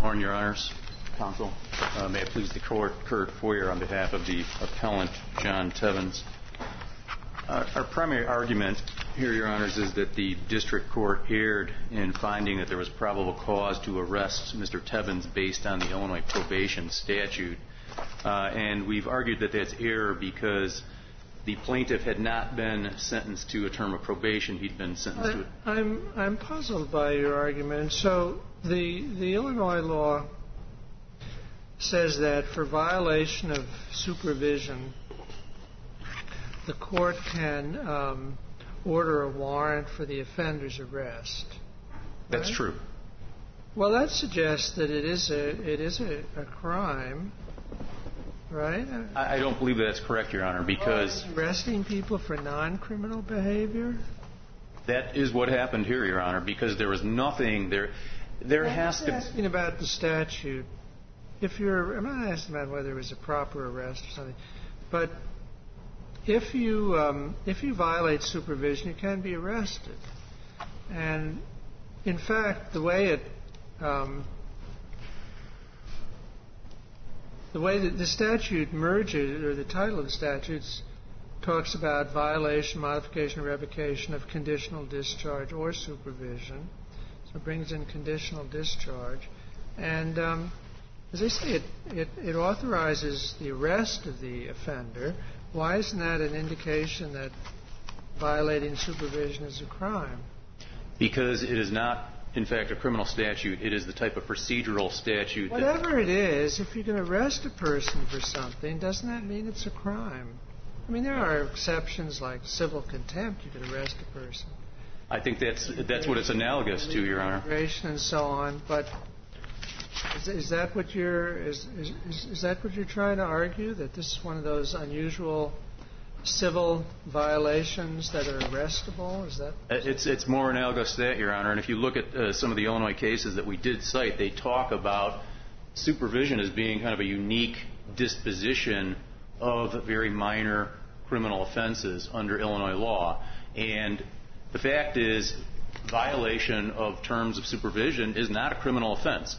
morning, Your Honors. Counsel. May it please the Court, Kurt Foyer on behalf of the appellant, John Tevens. Our primary argument here, Your Honors, is that the district court erred in finding that there was probable cause to arrest Mr. Tevens based on the Illinois probation statute. And we've argued that that's error because the plaintiff had not been sentenced to a term of probation. He'd been sentenced to I'm puzzled by your argument. So the Illinois law says that for violation of supervision, the court can order a warrant for the offender's arrest. That's right? true. Well, that suggests that it is a crime, right? I don't believe that's correct, Your Honor, because arresting people for non-criminal behavior? That is what happened here, Your Honor, because there was nothing there. There has to be. I'm asking about the statute. I'm not asking about whether it was a proper arrest or something, but if you violate supervision, you can be arrested. And in fact, the way that the statute merges, or the title of the statute talks about violation, modification, or revocation of conditional discharge or supervision. So it brings in conditional discharge. And as I say, it authorizes the arrest of the offender. Why isn't that an indication that violating supervision is a crime? Because it is not, in fact, a criminal statute. It is the type of procedural statute. Whatever it is, if you can arrest a person for something, doesn't that mean it's a crime? I mean, there are exceptions like civil contempt. You could arrest a person. I think that's what it's analogous to, Your Honor. Immigration and so on. But is that what you're trying to argue, that this is one of those unusual civil violations that are arrestable? Is that? It's more analogous to that, Your Honor. And if you look at some of the Illinois cases that we did cite, they talk about supervision as being kind of a unique disposition of very minor criminal offenses under Illinois law. And the fact is, violation of terms of supervision is not a criminal offense.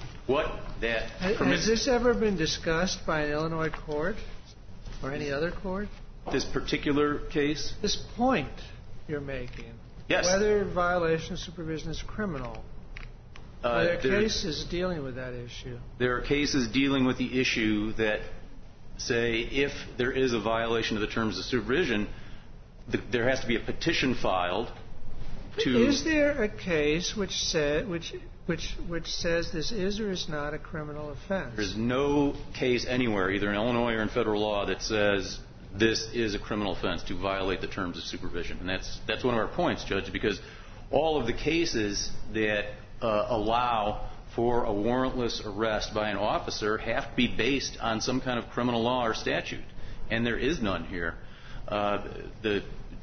Has this ever been discussed by an Illinois court or any other court? This particular case? This point you're making. Yes. Whether violation of supervision is criminal. Are there cases dealing with that issue? There are cases dealing with the issue that say if there is a violation of the terms of supervision, there has to be a petition filed to... Is there a case which says this is or is not a criminal offense? There's no case anywhere, either in Illinois or in federal law, that says this is a criminal offense to violate the terms of supervision. And that's one of our points, Judge, because all of the cases that allow for a warrantless arrest by an officer have to be based on some kind of criminal law or statute. And there is none here. The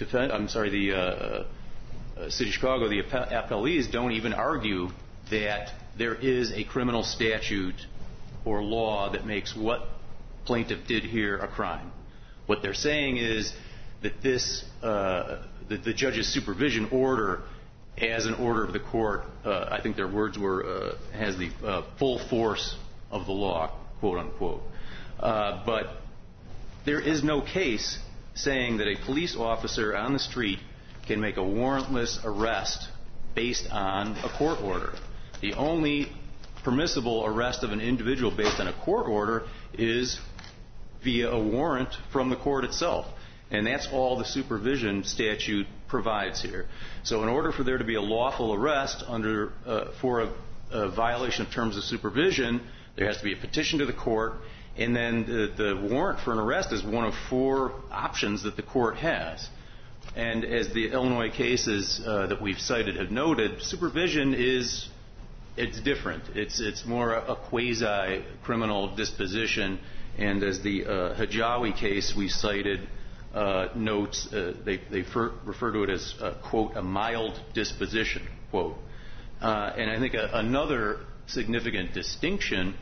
City of Chicago, the appellees don't even argue that there is a criminal statute or law that makes what plaintiff did here a crime. What they're saying is that that the judge's supervision order, as an order of the court, I think their words were, has the full force of the law, quote unquote. But there is no case saying that a police officer on the street can make a warrantless arrest based on a court order. The only permissible arrest of an individual based on a court order is via a warrant from the court itself. And that's all the supervision statute provides here. So in order for there to be a lawful arrest for a violation of terms of supervision, there has to be a petition to the court, and then the warrant for an arrest is one of four options that the court has. And as the Illinois cases that we've cited have noted, supervision it's different. It's more a quasi-criminal disposition. And as the Hijawi case we cited notes, they refer to it as, quote, a mild disposition, quote. And I think another significant distinction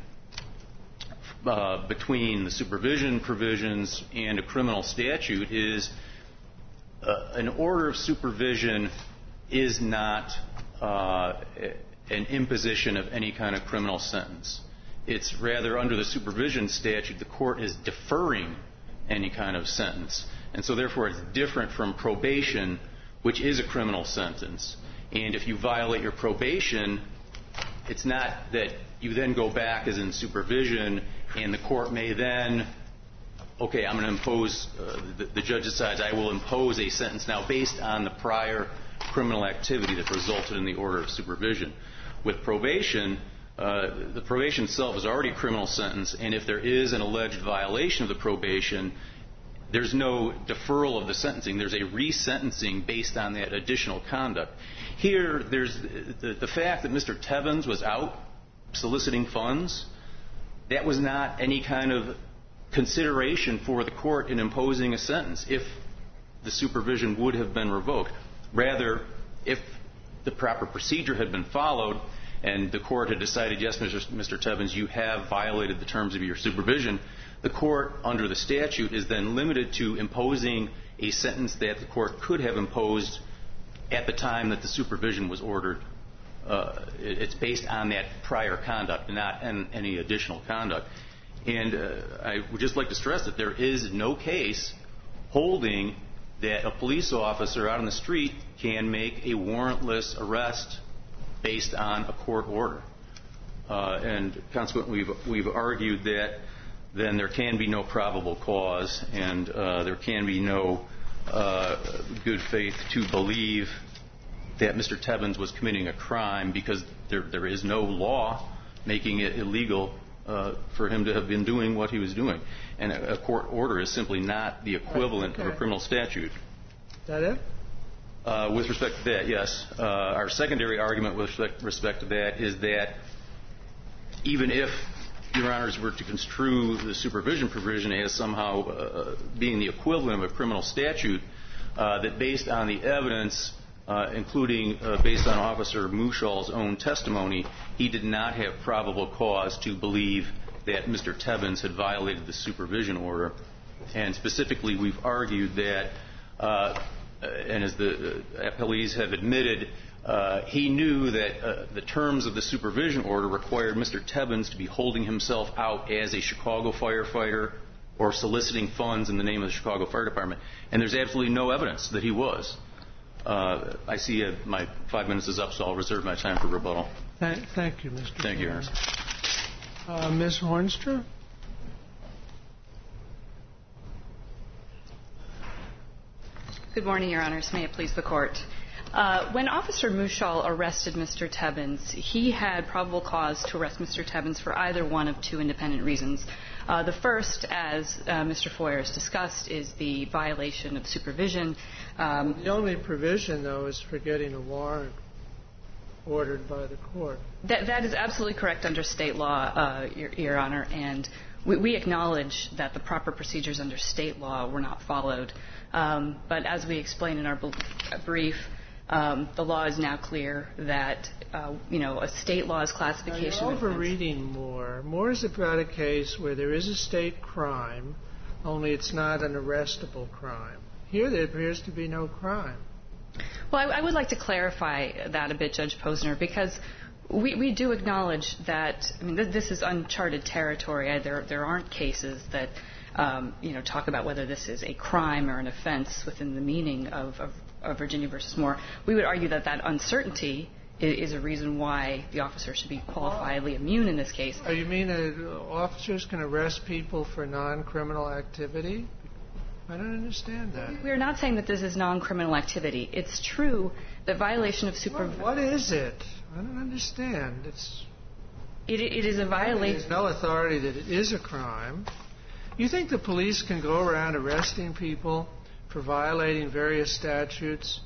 between the supervision provisions and a criminal statute is an order of supervision is not an imposition of any kind of criminal sentence. It's rather under the supervision statute, the court is deferring any kind of sentence. And so therefore it's different from probation, which is a criminal sentence. And if you violate your probation, it's not that you then go back as in supervision and the court may then, okay, I'm going to impose, the judge decides I will impose a sentence now based on the prior criminal activity that resulted in the order of supervision. With probation, the probation itself is already a criminal sentence, and if there is an alleged violation of the probation, there's no deferral of the sentencing. There's a resentencing based on that additional conduct. Here, there's the fact that Mr. Tevins was out soliciting funds. That was not any kind of consideration for the court in imposing a sentence if the supervision would have been revoked. Rather, if the proper procedure had been followed and the court had decided, yes, Mr. Tevins, you have violated the terms of your supervision, the court, under the statute, is then limited to imposing a sentence that the court could have imposed at the time that the supervision was ordered. It's based on that prior conduct, not any additional conduct. And I would just like to stress that there is no case holding that a police officer out on the street can make a warrantless arrest based on a court order. And consequently, we've argued that then there can be no probable cause and there can be no good faith to believe that Mr. Tevins was committing a crime because there is no law making it illegal for him to have been doing what he was doing. And a court order is simply not the equivalent of a criminal statute. Is that it? With respect to that, yes. Our secondary argument with respect to that is that even if Your Honors were to construe the supervision provision as somehow being the equivalent of a criminal statute, that based on the evidence, including based on Officer Mushall's own testimony, he did not have probable cause to believe that Mr. Tevins had violated the supervision order. And specifically, we've argued that, and as the appellees have admitted, he knew that the terms of the supervision order required Mr. Tevins to be holding himself out as a Chicago firefighter or soliciting funds in the name of the Chicago Fire Department. And there's absolutely no evidence that he was. I see my 5 minutes is up, so I'll reserve my time for rebuttal. Thank you, Mr. Thank you, Your Honor. Ms. Hornstra? Good morning, Your Honors. May it please the Court. When Officer Mushall arrested Mr. Tevins, he had probable cause to arrest Mr. Tevins for either one of two independent reasons. The first, as Mr. Foyer has discussed, is the violation of supervision. The only provision, though, is for getting a warrant ordered by the court. That is absolutely correct under state law, Your Honor, and we acknowledge that the proper procedures under state law were not followed. But as we explained in our brief, the law is now clear that, a state law's classification... Now, you're overreading Moore. Moore is about a case where there is a state crime, only it's not an arrestable crime. Here there appears to be no crime. Well, I would like to clarify that a bit, Judge Posner, because we do acknowledge that, this is uncharted territory. There aren't cases that, talk about whether this is a crime or an offense within the meaning of Virginia v. Moore. We would argue that uncertainty is a reason why the officer should be qualifiedly immune in this case. You mean officers can arrest people for non-criminal activity? I don't understand that. We are not saying that this is non-criminal activity. It's true that violation of supervision... What is it? I don't understand. It is a violation... There's no authority that it is a crime. You think the police can go around arresting people for violating various statutes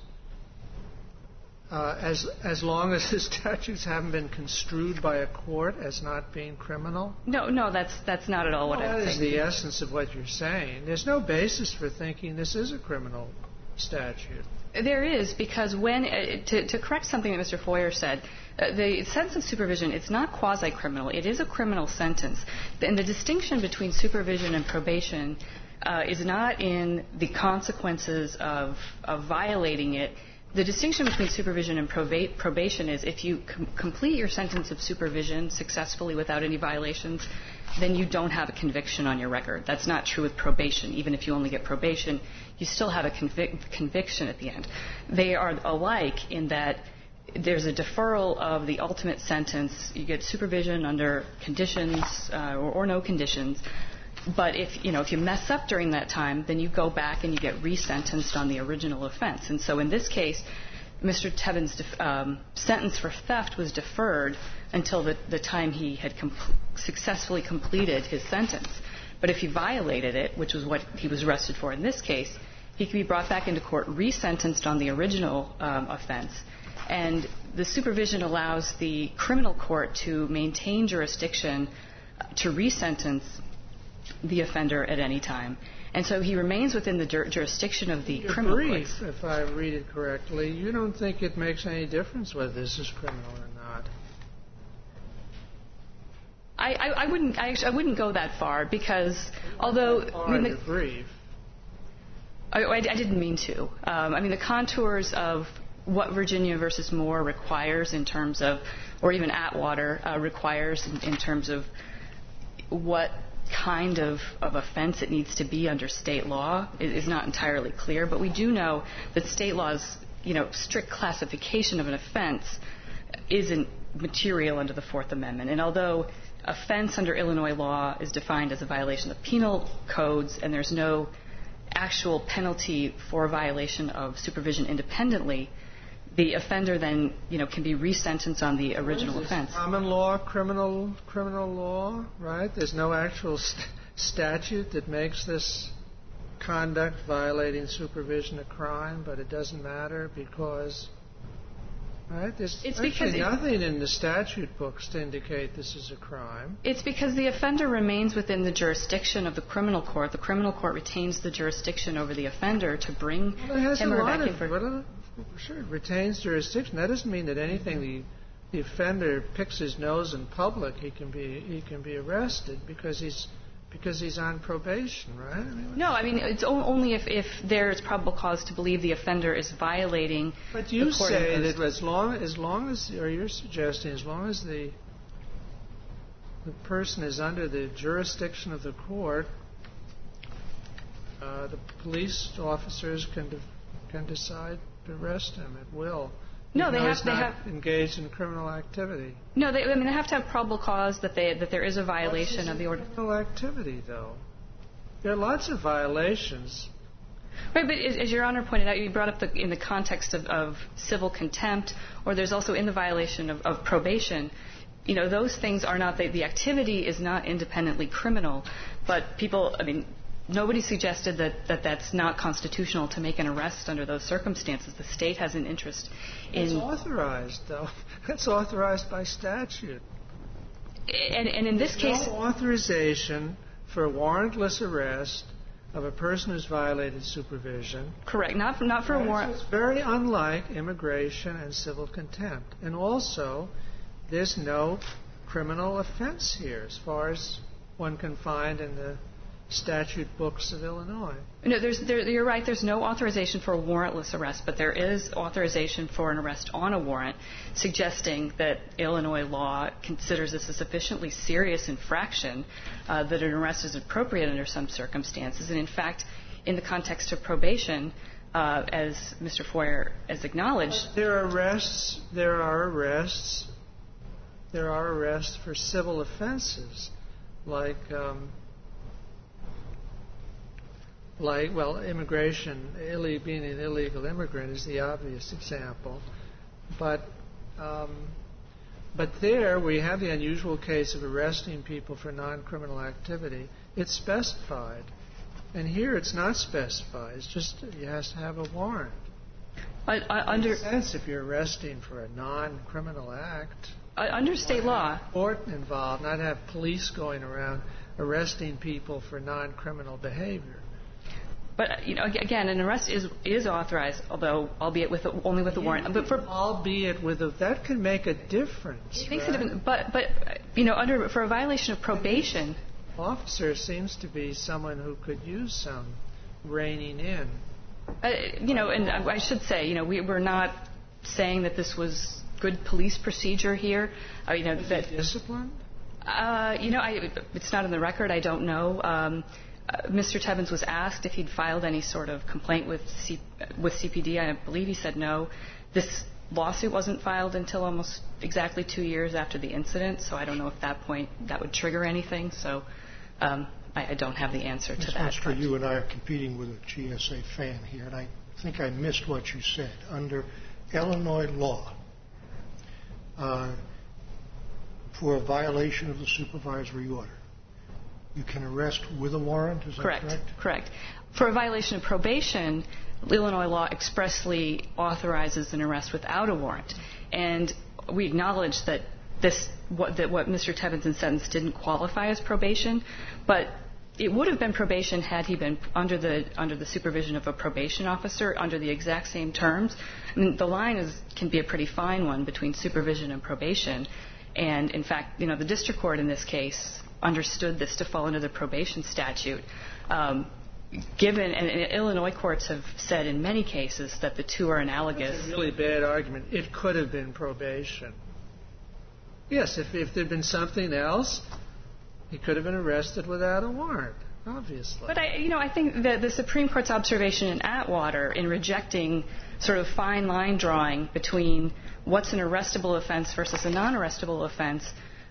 as long as the statutes haven't been construed by a court as not being criminal? No, that's not at all what I'm saying. That is the essence of what you're saying. There's no basis for thinking this is a criminal statute. There is, because to correct something that Mr. Foyer said, the sentence of supervision, it's not quasi-criminal. It is a criminal sentence. And the distinction between supervision and probation is not in the consequences of violating it, the distinction between supervision and probation is if you complete your sentence of supervision successfully without any violations, then you don't have a conviction on your record. That's not true with probation. Even if you only get probation, you still have a conviction at the end. They are alike in that there's a deferral of the ultimate sentence. You get supervision under conditions or no conditions. But if you mess up during that time, then you go back and you get resentenced on the original offense. And so in this case, Mr. Tevin's sentence for theft was deferred until the time he had successfully completed his sentence. But if he violated it, which was what he was arrested for in this case, he could be brought back into court, resentenced on the original offense. And the supervision allows the criminal court to maintain jurisdiction to resentence the offender at any time. And so he remains within the jurisdiction of the criminal courts. If I read it correctly, you don't think it makes any difference whether this is criminal or not? I wouldn't go that far because although brief. I didn't mean to. The contours of what Virginia versus Moore requires in terms of, or even Atwater requires in terms of what kind of offense it needs to be under state law is not entirely clear. But we do know that state law's strict classification of an offense isn't material under the Fourth Amendment. And although offense under Illinois law is defined as a violation of penal codes and there's no actual penalty for a violation of supervision independently, the offender then, can be resentenced on the original offense. Common law, criminal law, right? There's no actual statute that makes this conduct violating supervision a crime, but it doesn't matter because, right? There's actually nothing in the statute books to indicate this is a crime. It's because the offender remains within the jurisdiction of the criminal court. The criminal court retains the jurisdiction over the offender to bring him or her back in for... Sure, it retains jurisdiction. That doesn't mean that anything the offender picks his nose in public, he can be arrested because he's on probation, right? No, it's only if there's probable cause to believe the offender is violating. But you say that as long as, or you're suggesting, as long as the person is under the jurisdiction of the court, the police officers can decide to arrest him at will. No, they have engaged in criminal activity. No, they have to have probable cause that there is a violation of the order. Criminal activity, though. There are lots of violations. Right, but as Your Honor pointed out, you brought up in the context of civil contempt, or there's also in the violation of probation. Those things are not the activity is not independently criminal, but people. Nobody suggested that that's not constitutional to make an arrest under those circumstances. The state has an interest in... It's authorized, though. That's authorized by statute. And in this case... No authorization for a warrantless arrest of a person who's violated supervision. Correct. Not for a warrant... It's very unlike immigration and civil contempt. And also, there's no criminal offense here, as far as one can find in the statute books of Illinois. No, you're right. There's no authorization for a warrantless arrest, but there is authorization for an arrest on a warrant, suggesting that Illinois law considers this a sufficiently serious infraction that an arrest is appropriate under some circumstances. And in fact, in the context of probation, as Mr. Foyer has acknowledged, there are arrests for civil offenses, immigration, being an illegal immigrant is the obvious example. But there we have the unusual case of arresting people for non-criminal activity. It's specified. And here it's not specified. It's just you have to have a warrant. In a sense, if you're arresting for a non-criminal act... under state law... court involved, not have police going around arresting people for non-criminal behavior. But again, an arrest is authorized, although albeit only with a warrant. But that can make a difference. Right? But for a violation of probation, officer seems to be someone who could use some reining in. And I should say, we're not saying that this was good police procedure here. That discipline? It's not in the record. I don't know. Mr. Tebbins was asked if he'd filed any sort of complaint with CPD. I believe he said no. This lawsuit wasn't filed until almost exactly 2 years after the incident, so I don't know if that point that would trigger anything. So I don't have the answer to that. Mr. You and I are competing with a GSA fan here, and I think I missed what you said. Under Illinois law, for a violation of the supervisory order, you can arrest with a warrant, is that correct? Correct. For a violation of probation, Illinois law expressly authorizes an arrest without a warrant. And we acknowledge that what Mr. Tebbins' sentence didn't qualify as probation, but it would have been probation had he been under the supervision of a probation officer under the exact same terms. I mean, the line can be a pretty fine one between supervision and probation. And, in fact, the district court in this case understood this to fall under the probation statute. And Illinois courts have said in many cases that the two are analogous. That's a really bad argument. It could have been probation. Yes, if there had been something else, he could have been arrested without a warrant, obviously. But I think that the Supreme Court's observation in Atwater in rejecting sort of fine line drawing between what's an arrestable offense versus a non-arrestable offense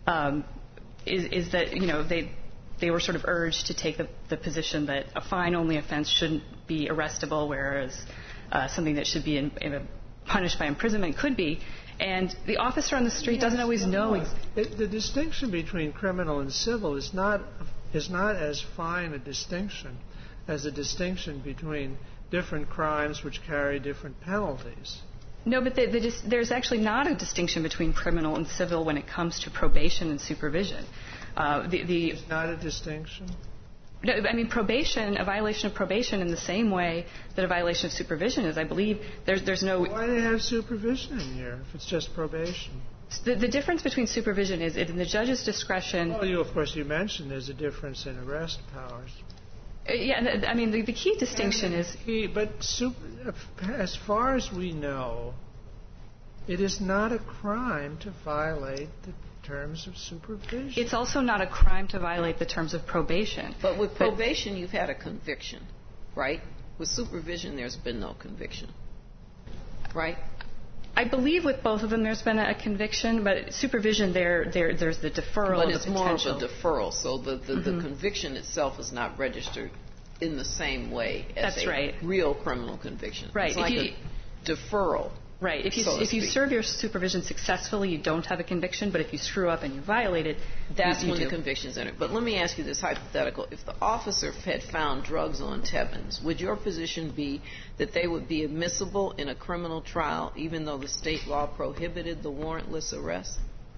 is that they were sort of urged to take the position that a fine-only offense shouldn't be arrestable, whereas something that should be punished by imprisonment could be. And the officer on the street doesn't always know. The distinction between criminal and civil is not as fine a distinction as the distinction between different crimes which carry different penalties. No, but there's actually not a distinction between criminal and civil when it comes to probation and supervision. It's not a distinction? No, I mean, probation, a violation of probation in the same way that a violation of supervision is, I believe, there's no... Why do they have supervision in here if it's just probation? The difference between supervision is in the judge's discretion... Well, of course, you mentioned there's a difference in arrest powers. Yeah, I mean, the key distinction is... as far as we know, it is not a crime to violate the terms of supervision. It's also not a crime to violate the terms of probation. But with probation, you've had a conviction, right? With supervision, there's been no conviction, right? I believe with both of them there's been a conviction, but supervision there's the deferral. But of it's the more of potential. a deferral, so the conviction itself is not registered in the same way as real criminal conviction. Right. It's like a deferral. Right. If you serve your supervision successfully, you don't have a conviction, but if you screw up and you violate it, that's when the conviction's entered. But let me ask you this hypothetical. If the officer had found drugs on Tebbins, would your position be that they would be admissible in a criminal trial even though the state law prohibited the warrantless arrest?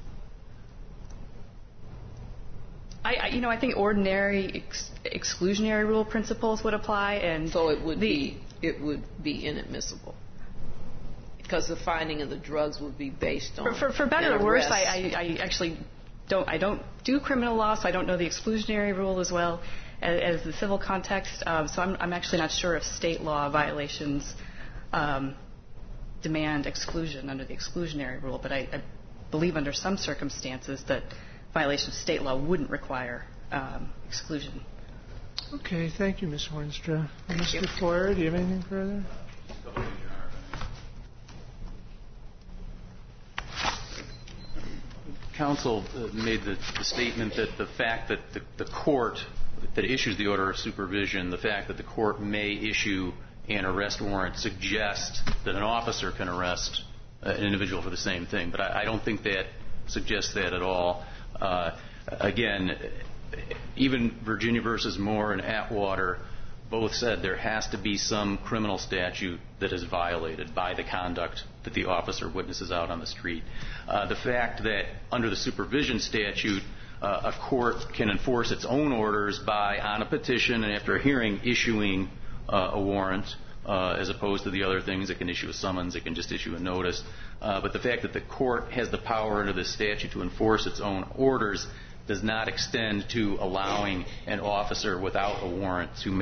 I think ordinary exclusionary rule principles would apply, and so it would be inadmissible because the finding of the drugs would be based on for better or worse. I actually don't do criminal law, so I don't know the exclusionary rule as well as the civil context. So I'm actually not sure if state law violations demand exclusion under the exclusionary rule, but I believe under some circumstances that violation of state law wouldn't require exclusion. Okay, thank you, Ms. Hornstra. Mr. Foyer, do you have anything further? Counsel made the statement that the fact that the court that issues the order of supervision, the fact that the court may issue an arrest warrant suggests that an officer can arrest an individual for the same thing. But I don't think that suggests that at all. Again, even Virginia versus Moore and Atwater both said there has to be some criminal statute that is violated by the conduct that the officer witnesses out on the street. The fact that under the supervision statute, a court can enforce its own orders by, on a petition and after a hearing, issuing a warrant, as opposed to the other things. It can issue a summons, it can just issue a notice. But the fact that the court has the power under the statute to enforce its own orders does not extend to allowing an officer without a warrant to make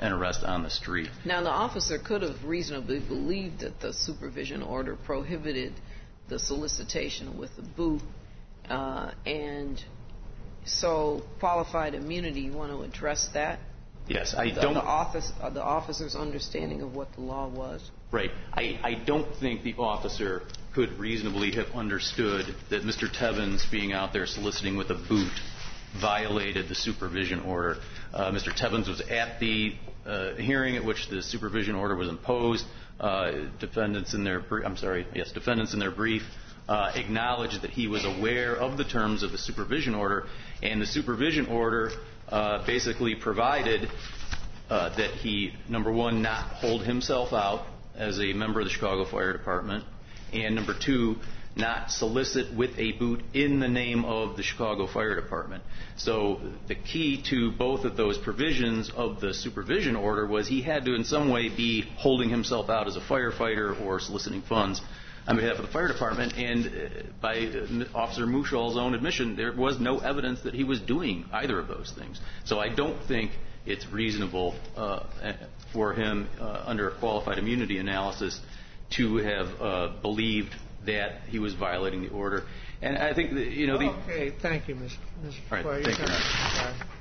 an arrest on the street. Now, the officer could have reasonably believed that the supervision order prohibited the solicitation with the boot, and so qualified immunity, you want to address that? Yes, The officer's understanding of what the law was? Right. I don't think the officer could reasonably have understood that Mr. Tevins being out there soliciting with a boot violated the supervision order. Mr. Tevins was at the hearing at which the supervision order was imposed. Defendants in their brief acknowledged that he was aware of the terms of the supervision order, and the supervision order basically provided that he, number one, not hold himself out as a member of the Chicago Fire Department, and number two, not solicit with a boot in the name of the Chicago Fire Department. So the key to both of those provisions of the supervision order was he had to in some way be holding himself out as a firefighter or soliciting funds on behalf of the fire department, and by Officer Muschal's own admission, there was no evidence that he was doing either of those things. So I don't think it's reasonable for him, under a qualified immunity analysis, to have believed that he was violating the order. And I think that, Okay, thank you, Mr. All right, thank you.